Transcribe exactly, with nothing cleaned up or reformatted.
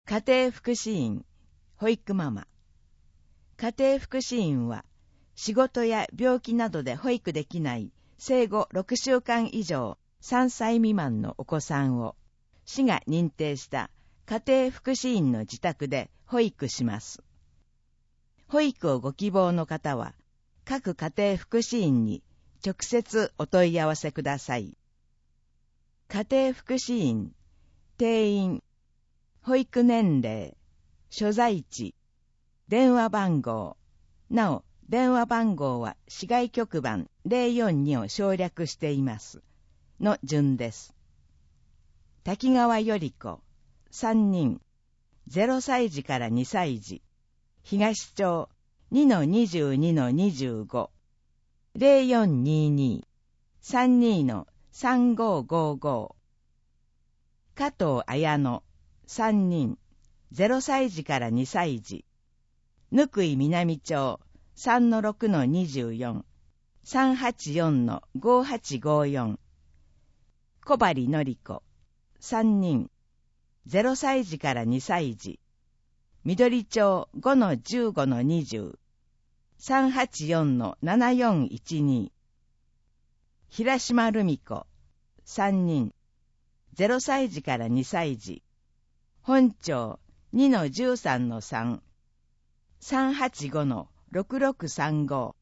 家庭福祉員、保育ママ。家庭福祉員は、仕事や病気などで保育できない生後ろくしゅうかん以上さんさい未満のお子さんを、市が認定した家庭福祉員の自宅で保育します。保育をご希望の方は、各家庭福祉員に直接お問い合わせください。家庭福祉員、定員、保育年齢、所在地、電話番号、なお、電話番号は市外局番ゼロよんにを省略しています。の順です。滝川より子、さんにん、ゼロさいじからにさいじ、東町 にのにじゅうにのにじゅうご、ゼロよんにーにー さんにーのさんごーごーごー、加藤綾乃、さんにん、ゼロさいじからにさいじ、ぬくい南町 さんのろくのにじゅうよん、さんはちよんのごはちごーよん、小針のり子、さんにん、ゼロさいじからにさいじ、緑町 ごのじゅうごのにじゅう、さんはちよんのななよんいちに、平島留美子、さんにん、ゼロさいじからにさいじ、本町 にのじゅうさんのさん、さんはちごのろくろくさんご、